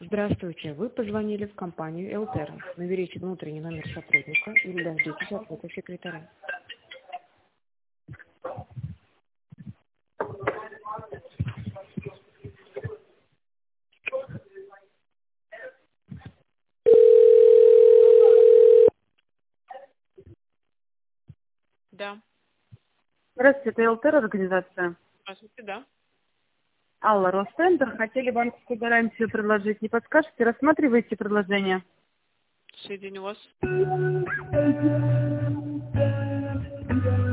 Здравствуйте, вы позвонили в компанию Элтер. Наберите внутренний номер сотрудника или дождитесь ответа секретаря. Да. Здравствуйте, это ЛТР организация. Здравствуйте, да. Алла, Росцентр. Хотели банковскую гарантию предложить. Не подскажете, рассматриваете предложение? Соединю вас.